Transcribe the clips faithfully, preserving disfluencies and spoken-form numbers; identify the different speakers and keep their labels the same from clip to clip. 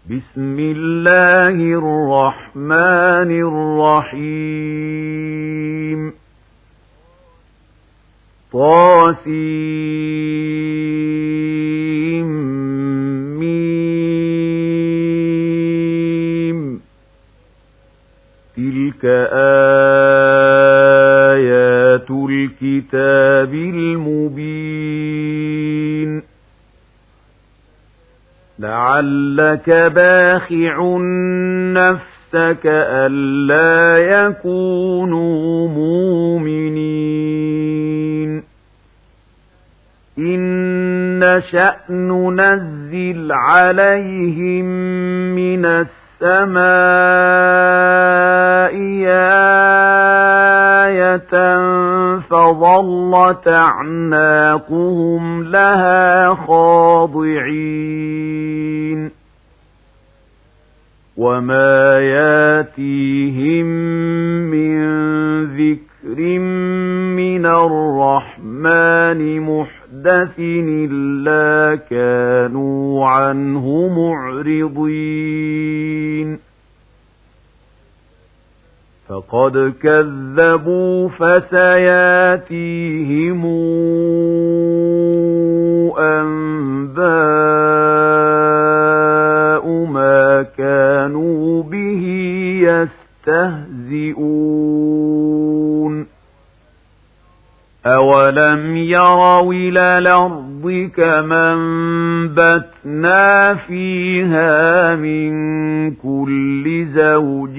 Speaker 1: بسم الله الرحمن الرحيم طاسيم ميم تلك آيات الكتاب المبين لعلك باخع نفسك ألا يكونوا مؤمنين إن نشأ ننزل عليهم من السماء آية فظلت أعناقهم لها خاضعين وما ياتيهم من ذكر من الرحمن محدث إلا كانوا عنه معرضين فقد كذبوا فسياتيهم أنباء ما كانوا به يستهزئون أولم يروا إلى الأرض كما أنبتنا فيها من كل زوج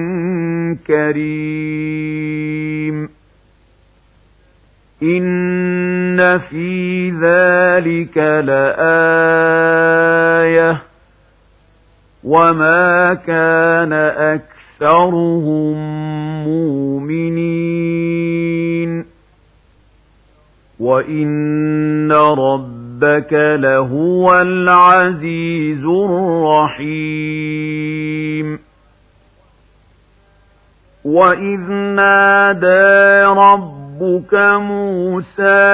Speaker 1: كريم إن في ذلك لآية وما كان أكثرهم مؤمنين وإن ربك لهو العزيز الرحيم وإذ نادى ربك موسى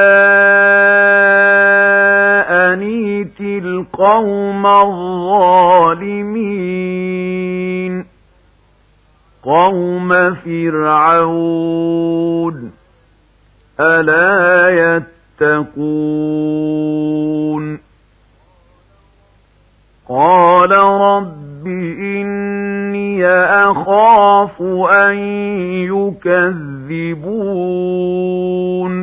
Speaker 1: أن ائت القوم الظالمين قوم فرعون ألا يتقون قال رب إني أخاف أن يكذبون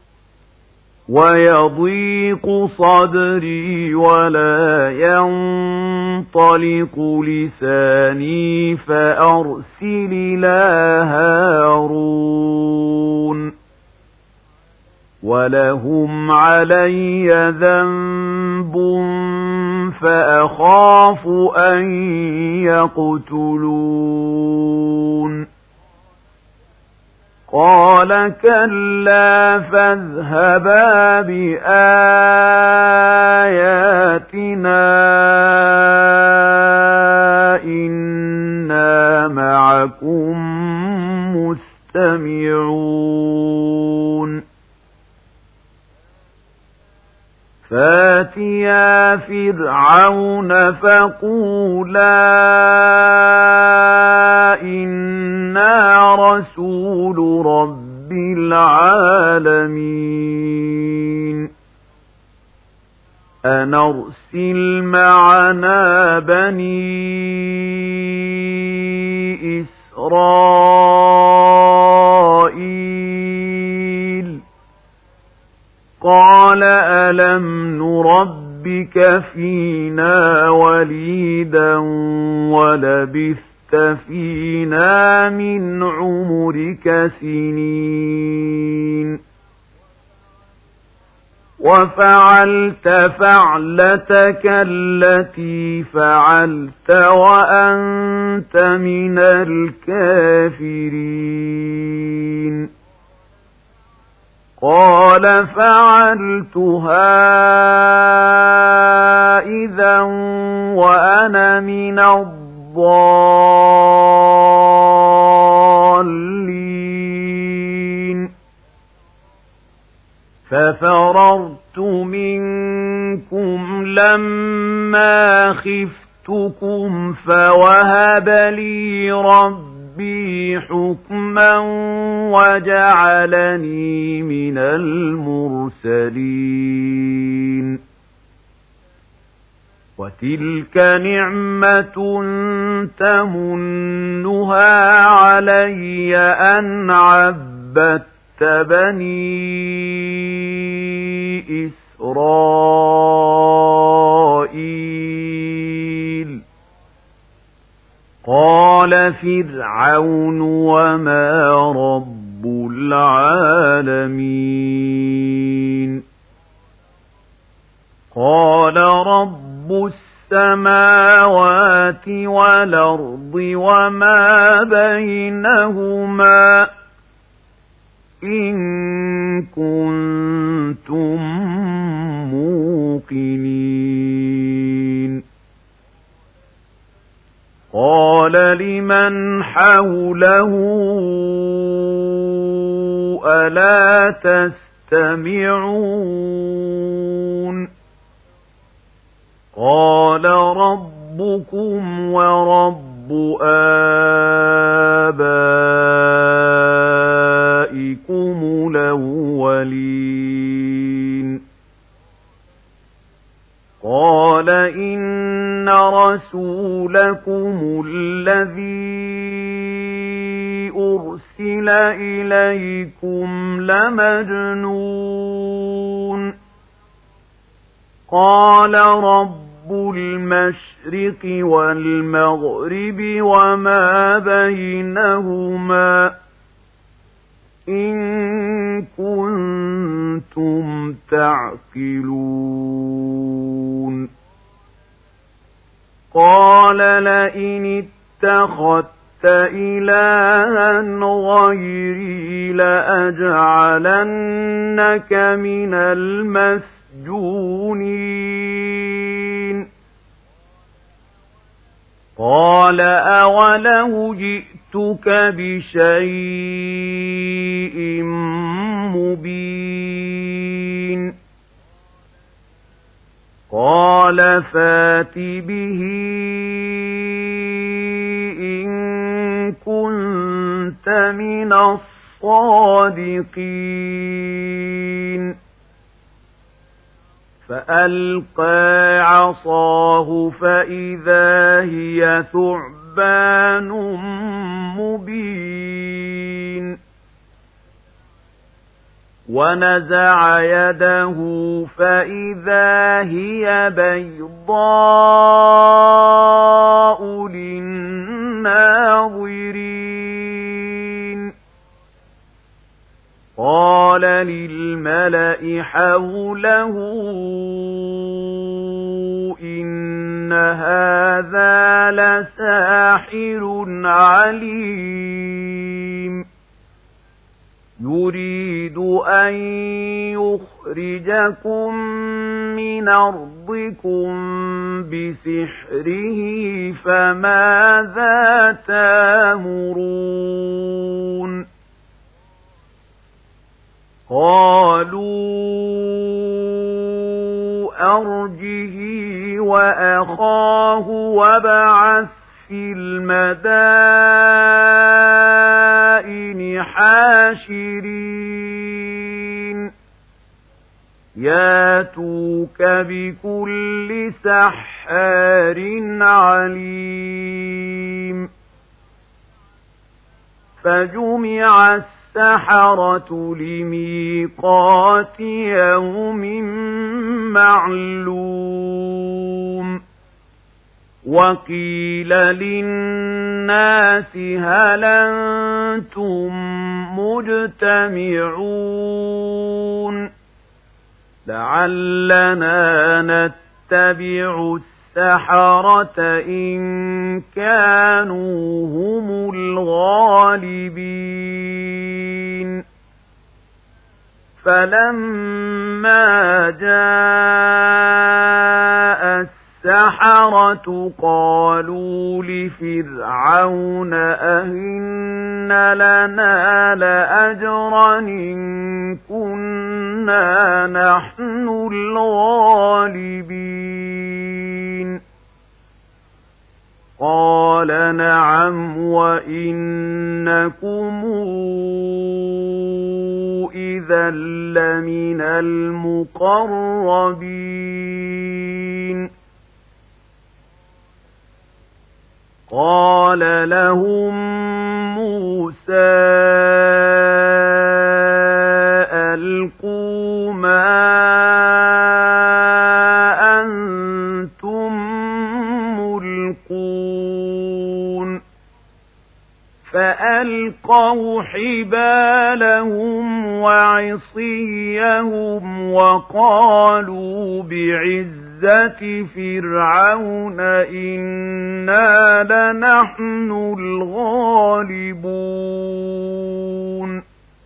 Speaker 1: ويضيق صدري ولا ينطلق لساني فأرسل إلى هارون ولهم علي ذنب فأخاف أن يقتلون قال كلا فاذهبا بآياتنا إنا معكم مستمعون فاتيا فرعون فقولا إنا رسول رب العالمين أن أرسل معنا بني إسرائيل قال ألم نربك فينا وليدا ولبثت فينا من عمرك سنين وفعلت فعلتك التي فعلت وأنت من الكافرين قال فعلتها إذا وأنا من الضالين ففررت منكم لما خفت جئتكم فوهب لي ربي حكما وجعلني من المرسلين وتلك نعمة تمنها علي أن عبدت بني إسرائيل. قال فرعون وما رب العالمين؟ قال رب السماوات والأرض وما بينهما إن كنتم موقنين. قال لمن حوله ألا تستمعون؟ قال ربكم ورب آبائكم الأولين. قال إن رسولكم الذي أرسل إليكم لمجنون. قال رب المشرق والمغرب وما بينهما إن كنتم تعقلون. قال لئن اتخذت إلها غيري لأجعلنك من المسجونين. قال أولو جئتك بشيء مبين؟ قال فات به إن كنت من الصادقين. فألقى عصاه فإذا هي ثعبان مبين. ونزع يده فإذا هي بيضاء للناظرين. قال للملأ حوله إن هذا لساحر عليم يريد أن يخرجكم من أرضكم بسحره فماذا تأمرون؟ قالوا أرجه وأخاه وابعث في المدائن حاشرين ياتوك بكل سحار عليم. فجمع السحرة لميقات يوم معلوم. وقيل للناس هل أنتم مجتمعون لعلنا نتبع السحرة إن كانوا هم الغالبين. فلما جاء السحرة قالوا لفرعون أئن لنا لأجرا إن كنا نحن الغالبين. قال نعم وإنكم إذا لمن المقربين قال لهم موسى ألقوا ما أنتم ملقون فألقوا حبالهم وعصيهم وقالوا بعزة فرعون إنا لنحن الغالبون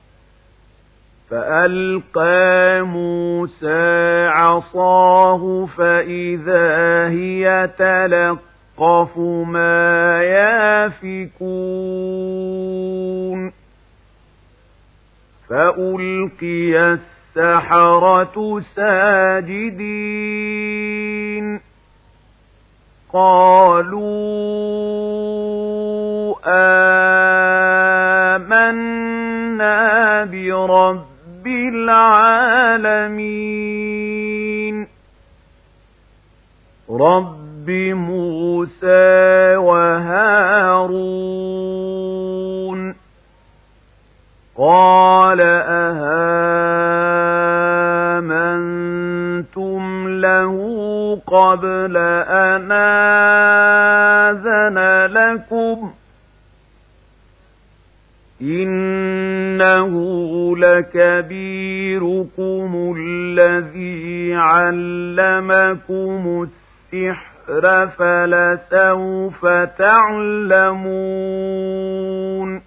Speaker 1: فألقى موسى عصاه فإذا هي تلقف ما يافكون فألقي السحرة ساجدين قالوا آمنا برب العالمين رب موسى وهارون قال أهامنتم له قبل أن آذن لكم إنه لكبيركم الذي علمكم السحر فلسوف تعلمون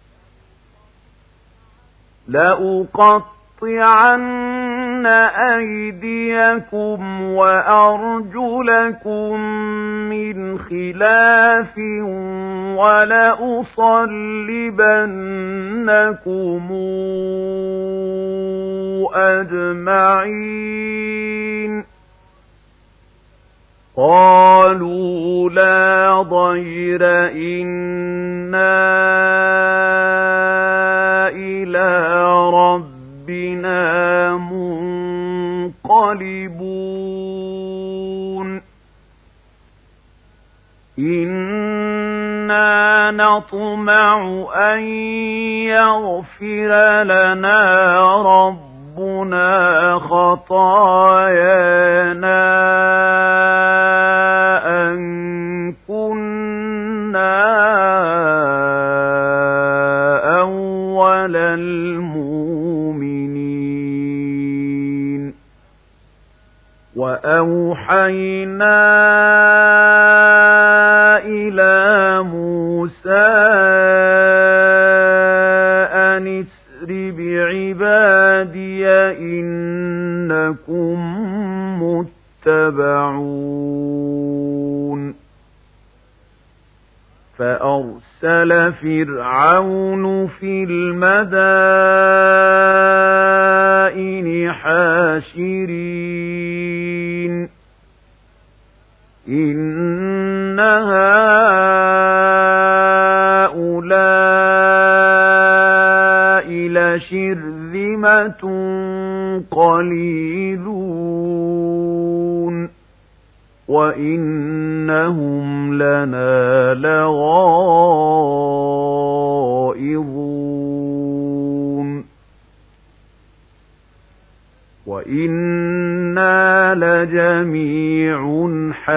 Speaker 1: لأقطعن أيديكم وأرجلكم من خلاف ولأصلبنكم أجمعين قالوا لا ضير إنا إلى ربنا منقلبون إنا نطمع أن يغفر لنا ربنا خطايانا أن كنا أول المؤمنين وأوحينا إلى موسى أن اسر بعبادي إنكم متبعون فأرسل فرعون في المدائن حاشرين إن هؤلاء لشرذمة قليلون وإنهم لنا لغائظون وإنا لجميع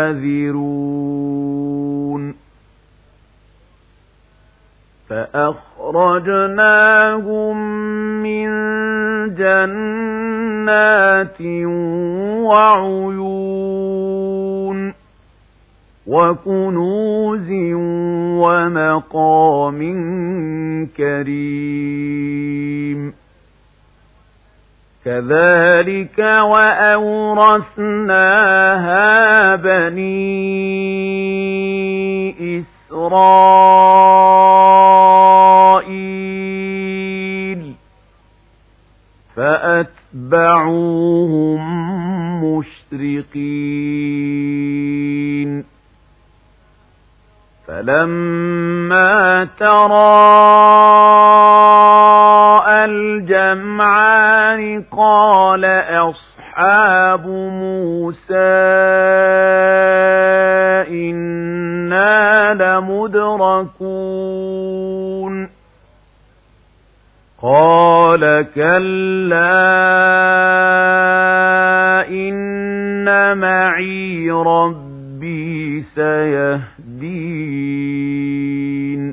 Speaker 1: حذرون فأخرجناهم من جنات وعيون وكنوز ومقام كريم كذلك وأورثناها بني إسرائيل فأتبعوهم مشرقين فلما تراءى الجمعان قال أصحاب موسى إنا لمدركون قال كلا إن معي ربي سيهدين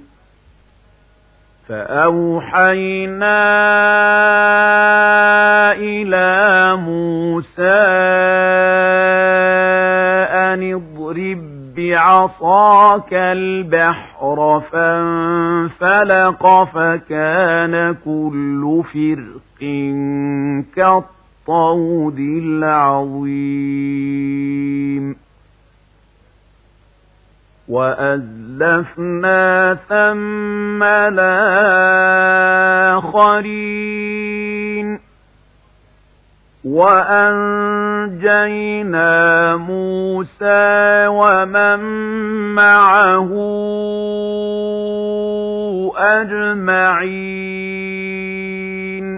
Speaker 1: فأوحينا إلى موسى أن اضرب بعصاك البحر فانفلق فكان كل فرق كالطود العظيم وأزلفنا ثم الآخرين وأنجينا موسى ومن معه أجمعين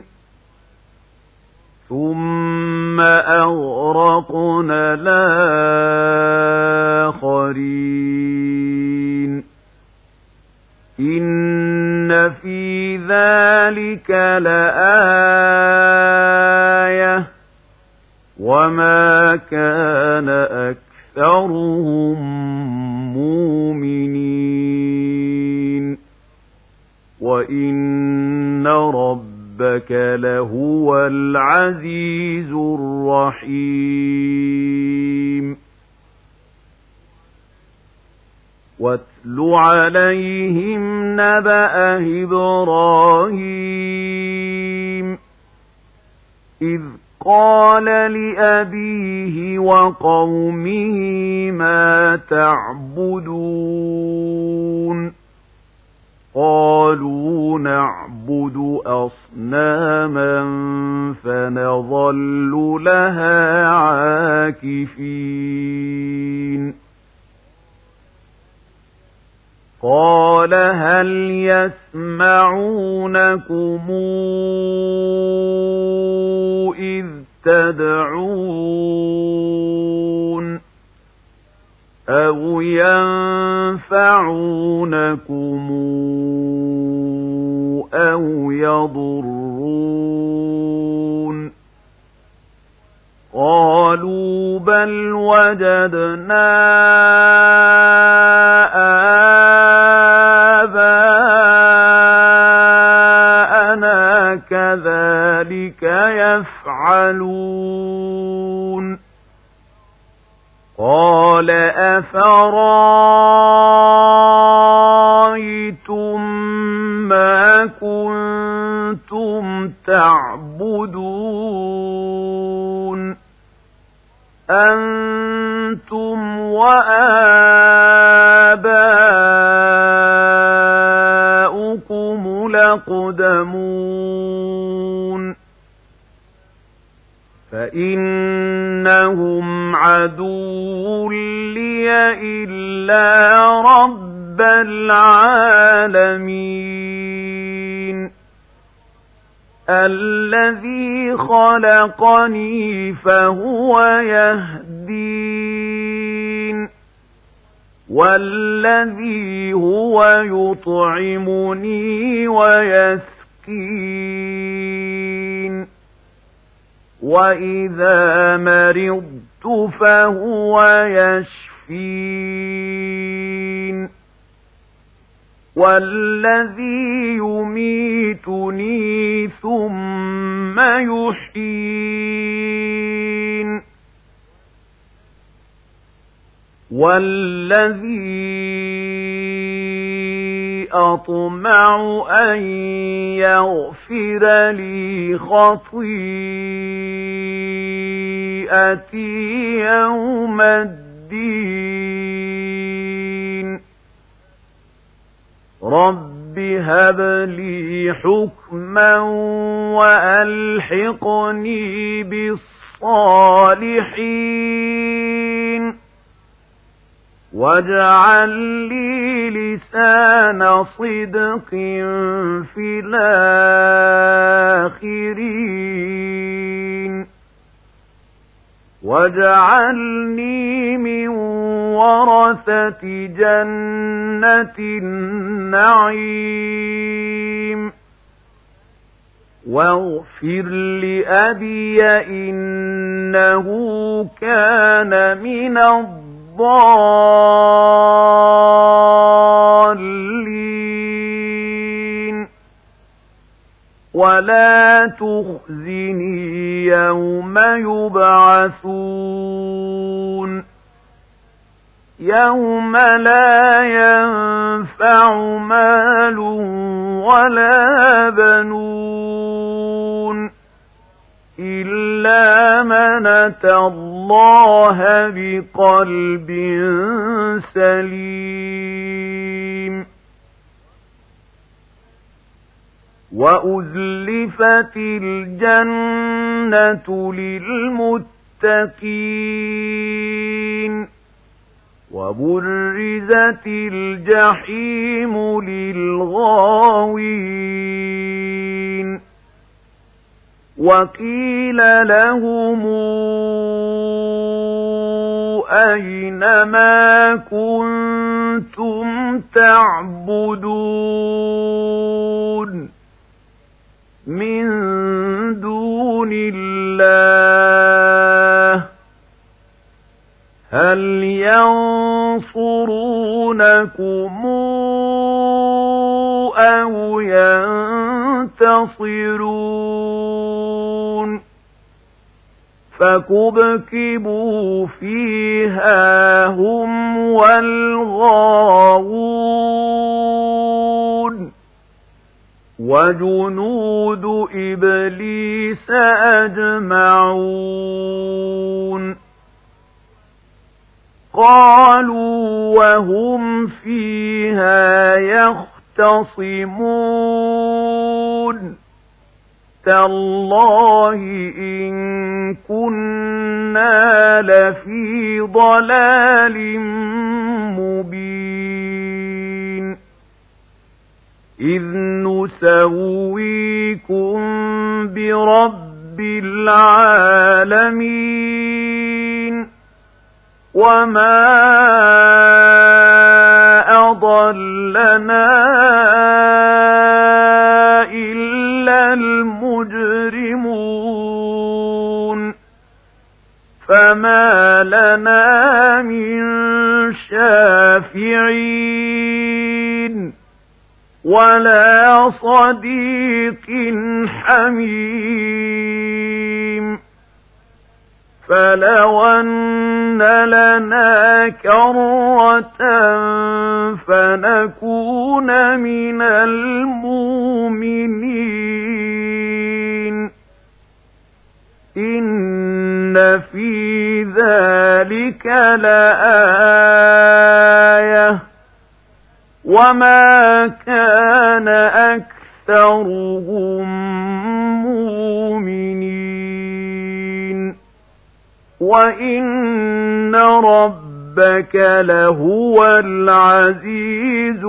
Speaker 1: ثم أغرقنا الآخرين إن في ذلك لآية وما كان أكثرهم مؤمنين وإن ربك لهو العزيز الرحيم واتل عليهم نبأ إبراهيم إذ قال لأبيه وقومه ما تعبدون قالوا نعبد أصناما فنظل لها عاكفين قال هل يسمعونكم إذ تدعون أو ينفعونكم أو يضرون قالوا بل وجدنا آباءنا كذلك يفعلون قال أفرأيتم ما كنتم تعبدون أنتم وآباؤكم الأقدمون فإنهم عدو لي إلا رب العالمين الذي خلقني فهو يهدين والذي هو يطعمني ويسقين وإذا مرضت فهو يشفين والذي يميتني ثم يحيين والذي أطمع أن يغفر لي خطيئتي يوم الدين رب هب لي حكما وألحقني بالصالحين واجعل لي لسان صدق في الآخرين واجعلني من ورثة جنة النعيم واغفر لأبي إنه كان من الضالين ولا تخزني يوم يبعثون يوم لا ينفع مال ولا بنون إلا من أتى الله بقلب سليم وأزلفت الجنة للمتقين وبرزت الجحيم للغاوين وقيل لهم أين ما كنتم تعبدون من دون الله هل ينصرونكم أو ينتصرون فكبكبوا فيها هم والغاوون وجنود إبليس أجمعون قالوا وهم فيها يختصمون تالله إن كنا لفي ضلال مبين إذ نسويكم برب العالمين وما أضلنا إلا المجرمون فما لنا من شافعين ولا صديق حميم فلو أن لنا كرة فنكون من المؤمنين إن في ذلك لآية وما كان أكثرهم مؤمنين وإن ربك لهو العزيز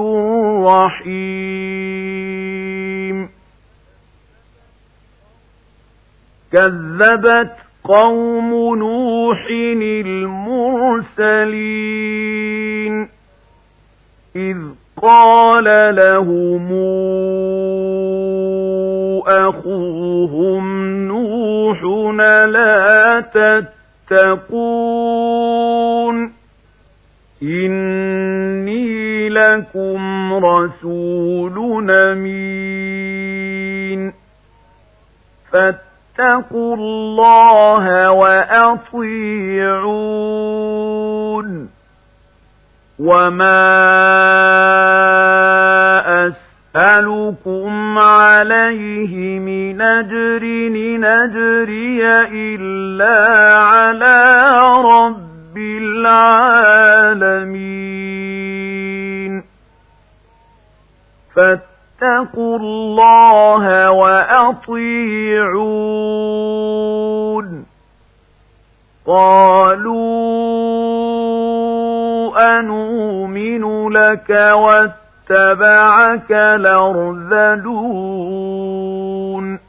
Speaker 1: الرحيم كذبت قوم نوح المرسلين إذ قال لهم أخوهم نوح لا تتقون إني لكم رسول أمين فاتقوا الله وأطيعون وما أسألكم عليه من أجر إن أجري إلا على رب العالمين فاتقوا الله وأطيعون قالوا أنؤمن لك واتبعك الأرذلون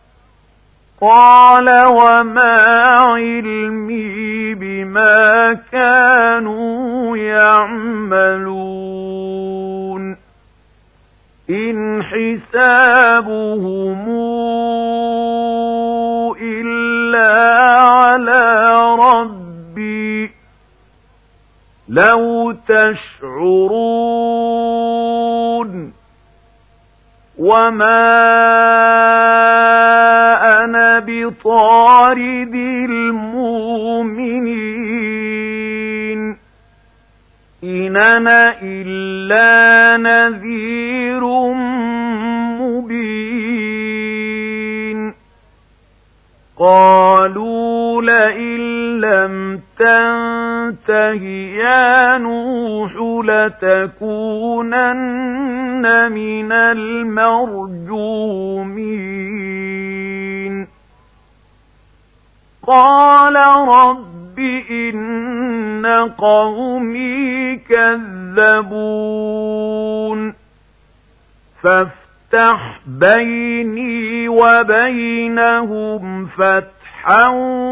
Speaker 1: قال وما علمي بما كانوا يعملون إن حسابهم إلا على ربي لو تشعرون وما أنا بطارد المؤمنين إن أنا إلا نذير مبين قالوا لئن لم تنته يا نوح لتكونن من المرجومين قال رب إن قومي كذبون فافتح بيني وبينهم فتحا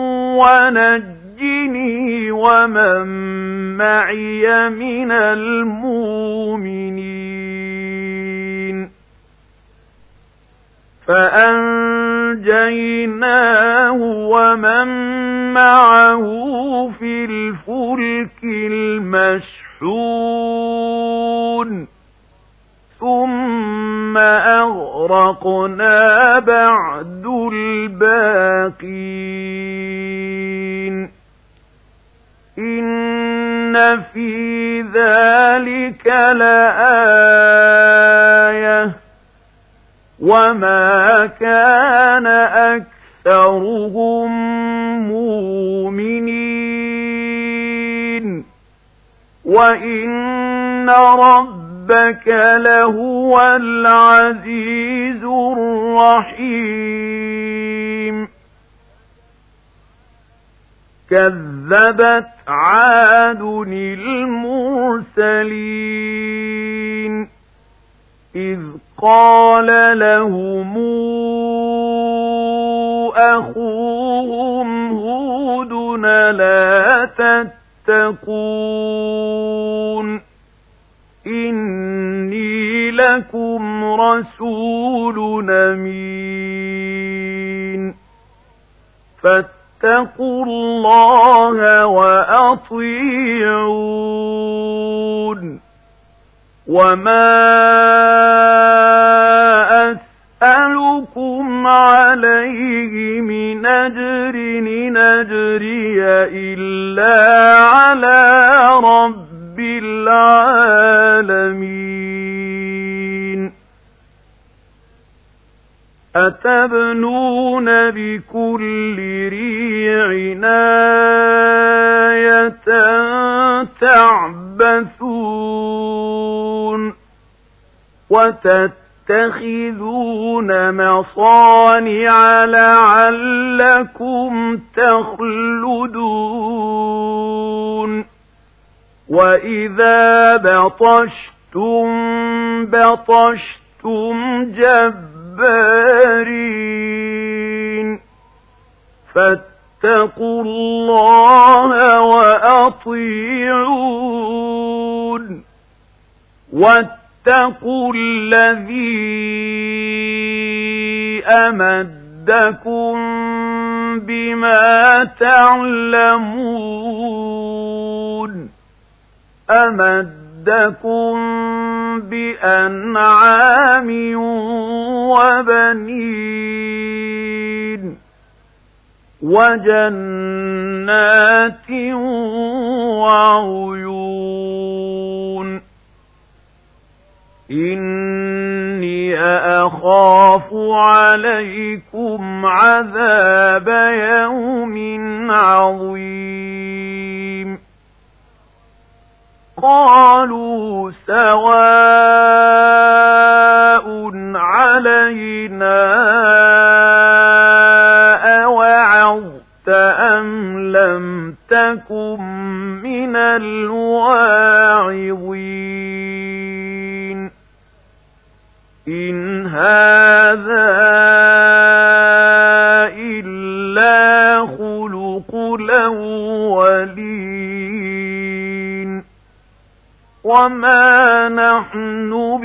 Speaker 1: ونجني ومن معي من المؤمنين فأنجيناه ومن معه في الفلك المشحون ثم أغرقنا بعد الباقين إن في ذلك لآية وما كان أكثرهم مؤمنين وإن ربك لهو العزيز الرحيم كذبت عاد المرسلين إذ قال لهم أخوهم هود لا تتقون إني لكم رسول أمين فاتقوا الله وأطيعون وما أسألكم عليه من أجر إن أجري إلا على رب العالمين أتبنون بكل ريع آية تعبثون وتتخذون مصانع لعلكم تخلدون وإذا بطشتم بطشتم جبارين فاتقوا الله وأطيعون واتقوا الذي أمدكم بما تعلمون أمدكم بأنعام وبنين وجنات وعيون إني أخاف عليكم عذاب يوم عظيم قالوا سواء علينا أوعظت أم لم تكن من الواعظين إن هذا إلا خلق الأولين وما نحن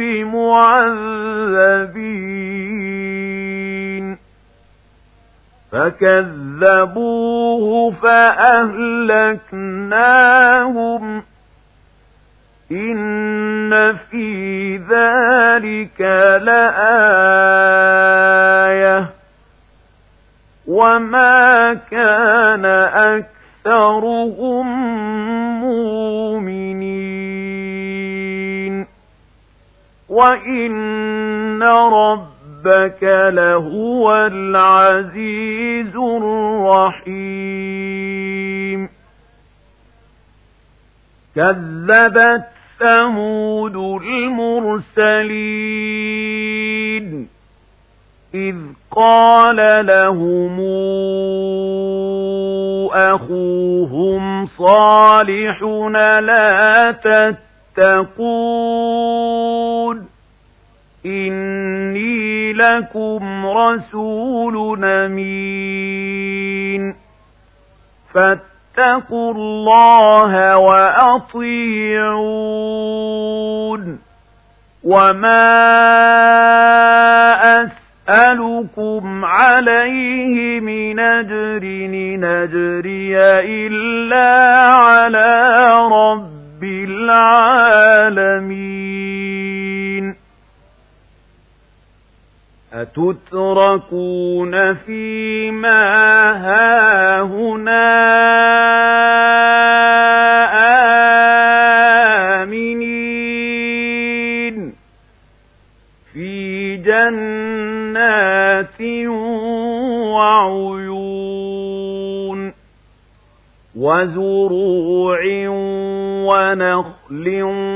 Speaker 1: بمعذبين فكذبوه فأهلكناهم إن في ذلك لآية وما كان أكثرهم مؤمنين وإن ربك لهو العزيز الرحيم كذبت ثمود المرسلين إذ قال لهم أخوهم صالح لا تتقون إني لكم رسول أمين فاتقوا الله وأطيعون وما أسألكم عليه من أجر إن أجري إلا على رب العالمين أتتركون فيما هاهنا آمنين في جنات وعيون وزروع ونخل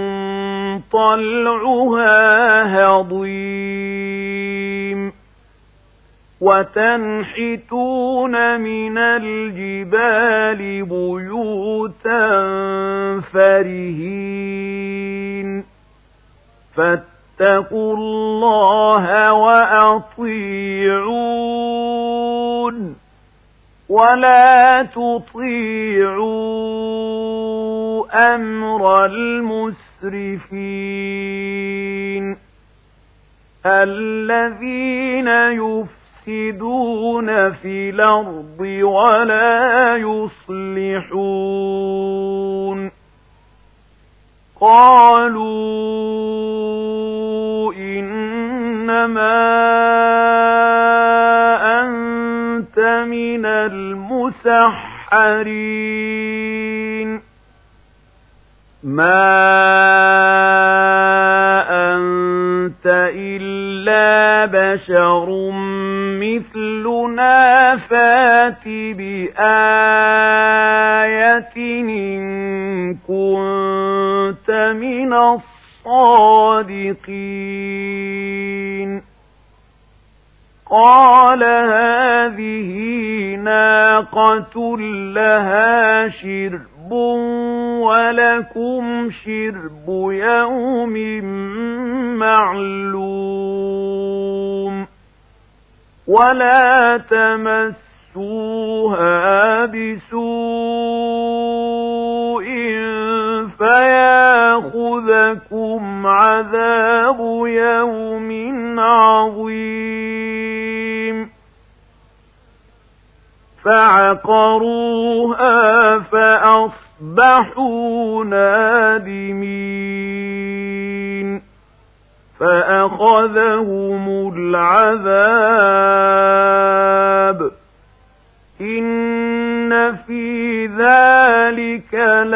Speaker 1: طلعها هضيم وتنحتون من الجبال بيوتا فرهين فاتقوا الله وأطيعون ولا تطيعوا أمر المسرفين الذين يفسدون في الأرض ولا يصلحون قالوا إنما أنت من المسحرين ما أنت إلا بشر مثلنا فات بآية إن كنت من الصادقين قال هذه ناقة لها شرب ولكم شرب يوم معلوم ولا تمسوها بسوء فياخذكم عذاب يوم عظيم فعقروها فأصبحوا نادمين فأخذهم العذاب إن في ذلك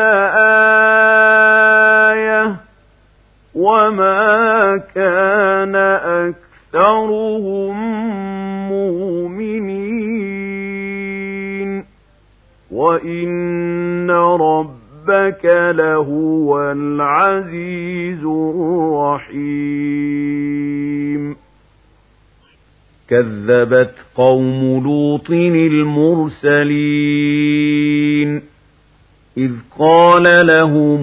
Speaker 1: لآية وما كان أكثرهم مؤمنين وإن ربك لهو العزيز الرحيم كذبت قوم لوط المرسلين إذ قال لهم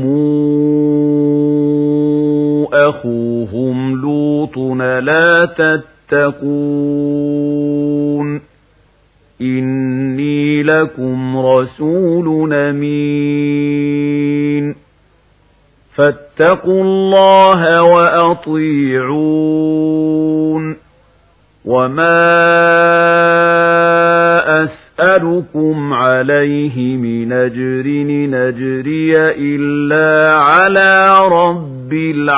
Speaker 1: أخوهم لوط لا تتقون إني لكم رسول أمين فاتقوا الله وأطيعون وما أسألكم عليه من أجر نجري إلا على رب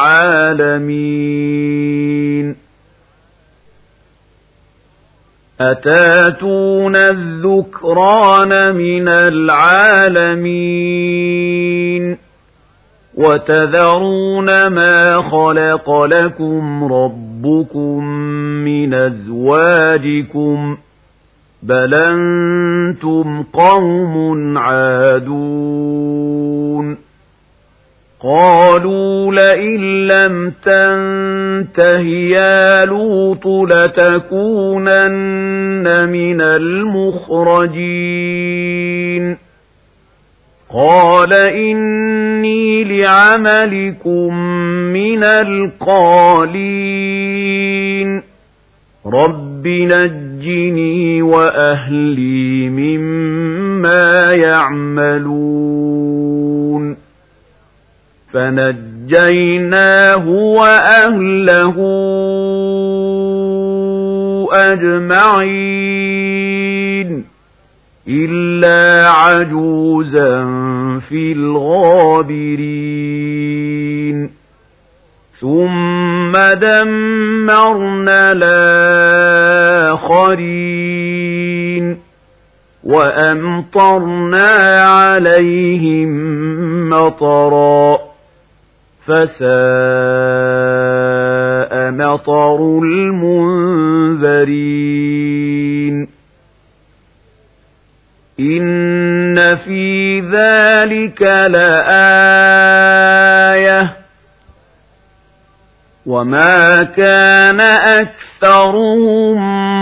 Speaker 1: العالمين أتاتون الذكران من العالمين وتذرون ما خلق لكم ربكم من أزواجكم بل أنتم قوم عادون قالوا لئن لم تنته يا لوط لتكونن من المخرجين قال إني لعملكم من القالين رب نجني وأهلي مما يعملون فنجيناه وأهله أجمعين إلا عجوزا في الغابرين ثم دمرنا الآخرين وأمطرنا عليهم مطرا فساء مطر المنذرين إن في ذلك لآية وما كان أكثرهم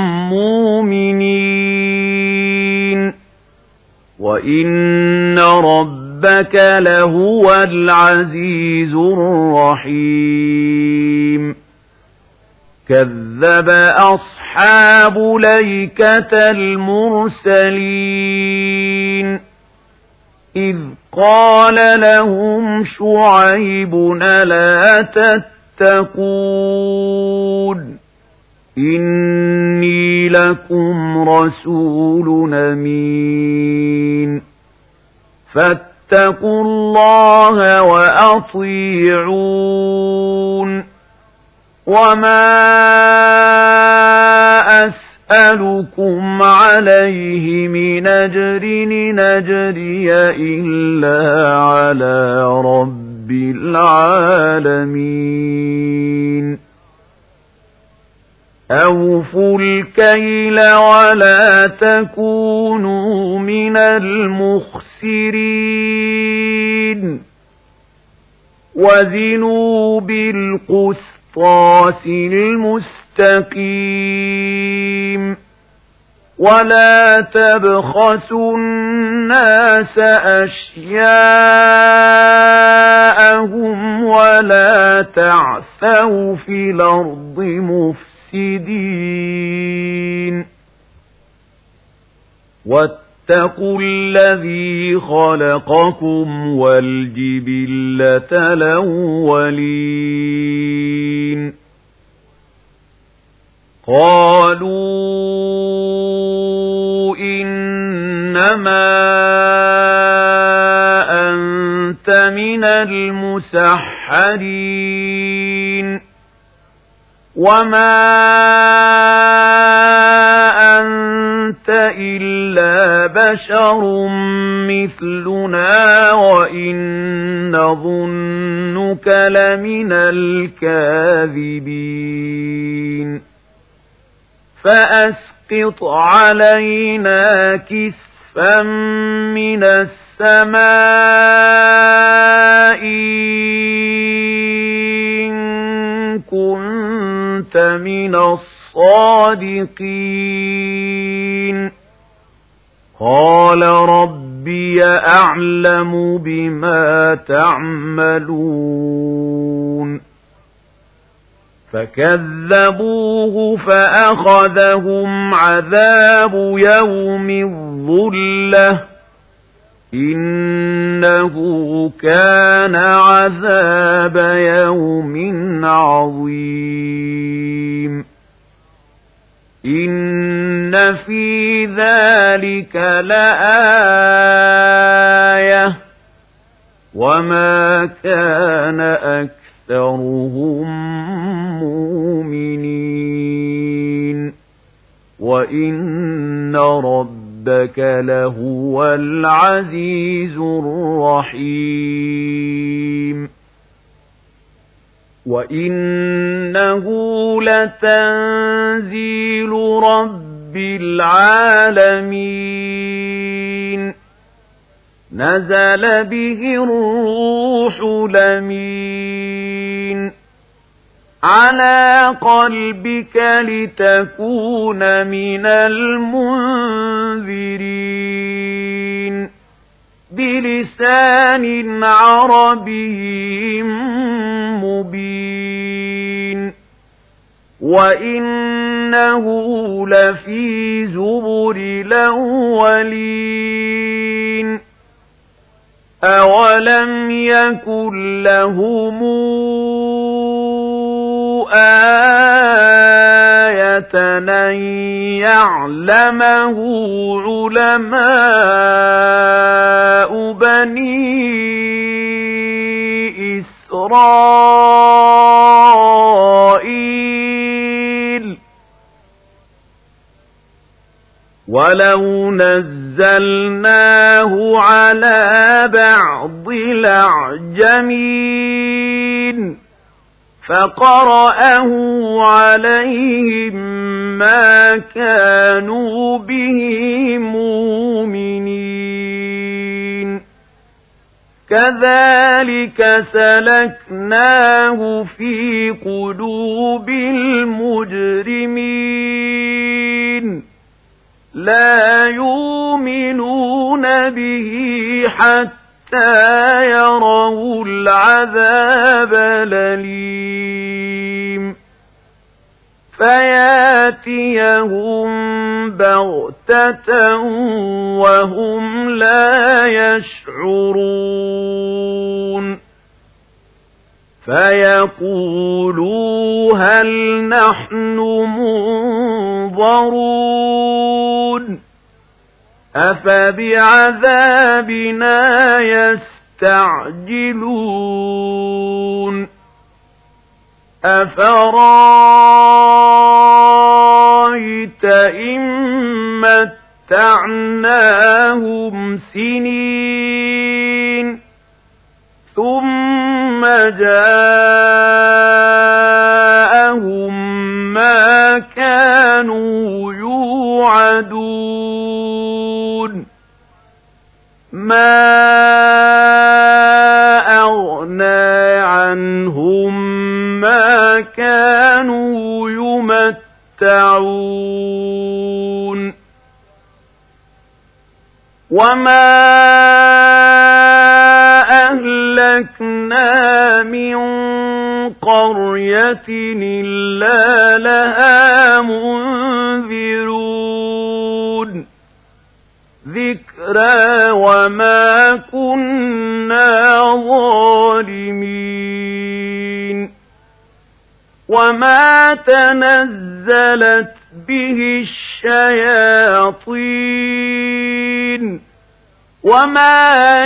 Speaker 1: مؤمنين وإن ربك لهو العزيز الرحيم كذب أصحاب ليكة المرسلين إذ قال لهم شعيب لا تتقون إني لكم رسول أمين فاتقوا الله وأطيعون وما أسألكم عليه من أجر نجري إلا على رب العالمين أوفوا الكيل ولا تكونوا من المخسرين وزنوا بالقسطاس المستقيم ولا تبخسوا الناس أشياءهم ولا تعثوا في الأرض مفسدين واتقوا الذي خلقكم والجبلة الأولين قالوا إنما أنت من المسحرين وما أنت إلا بشر مثلنا وإن نظنك لمن الكاذبين فأسقط علينا كسفا من السماء إن كنت من الصادقين قال رب ربي أعلم بما تعملون فكذبوه فأخذهم عذاب يوم الظلة إنه كان عذاب يوم عظيم إن في ذلك لآية وما كان أكثرهم مؤمنين وإن ربك لهو العزيز الرحيم وإنه لتنزيل رب العالمين نزل به الروح الأمين على قلبك لتكون من المنذرين بلسان عربي مبين وإنه لفي زبر الأولين أولم يكن لهم آية أن يعلمه علماء بني إسرائيل ولو نزلناه على بعض الأعجمين فقرأه عليهم ما كانوا به مؤمنين كذلك سلكناه في قلوب المجرمين لا يؤمنون به حتى يروا العذاب الأليم فياتيهم بغتة وهم لا يشعرون فيقولوا هل نحن منظرون أفبعذابنا يستعجلون أفرايت إن متعناهم سنين ثم جاءهم ما كانوا يوعدون ما أغنى عنهم ما كانوا يمتعون وما أهلكنا من قرية إلا لها منذرون ذكرى وما كنا ظالمين وما تنزلت به الشياطين وما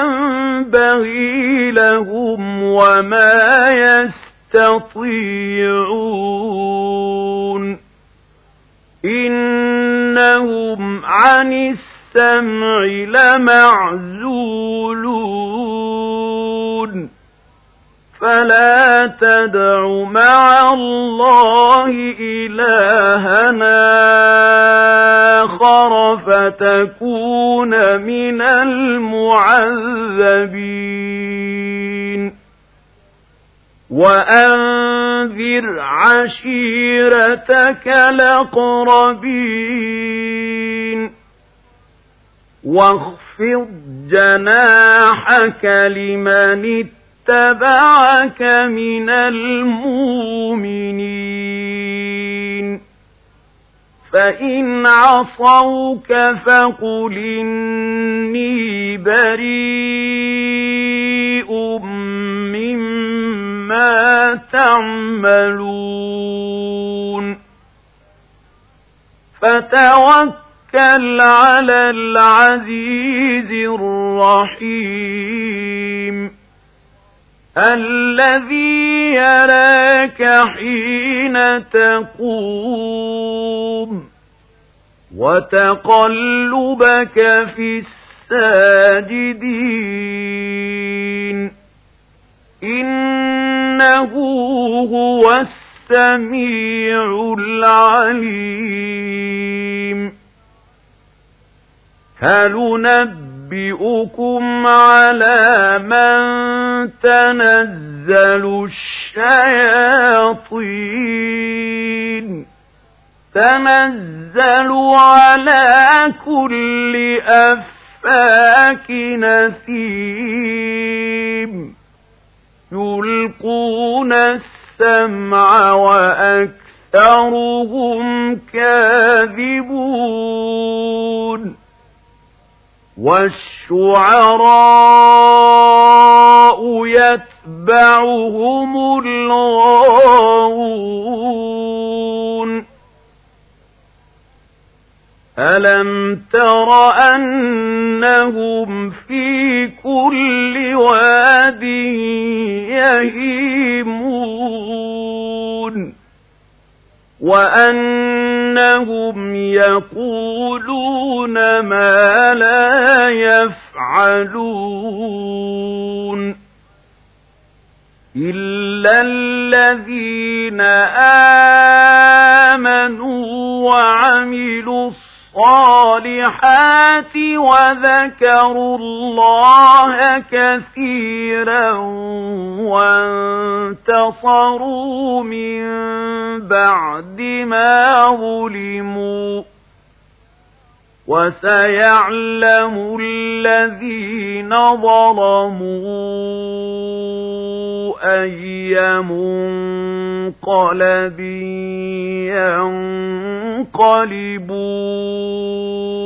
Speaker 1: ينبغي لهم وما يستطيعون إنهم عن السمع لمعزولون فلا تدع مع الله إلهنا آخر فتكون من المعذبين وأنذر عشيرتك الأقربين واخفض جناحك لمن اتبعك من المؤمنين فإن عصوك فقل إني بريء مما تعملون فتوكل على العزيز الرحيم الذي يراك حين تقوم وتقلبك في الساجدين إنه هو السميع العليم هل ننبئكم على من تنزل الشياطين تنزل على كل أفاك نثيم يلقون السمع وأكثرهم كاذبون والشعراء يتبعهم الغاوون ألم تر أنهم في كل واد يهيمون وأنهم يقولون ما لا يفعلون إلا الذين آمنوا وعملوا الصالحات وذكروا الله كثيرا وانتصروا من بعد ما ظلموا وسيعلم الذين ظلموا أي منقلب ينقلبون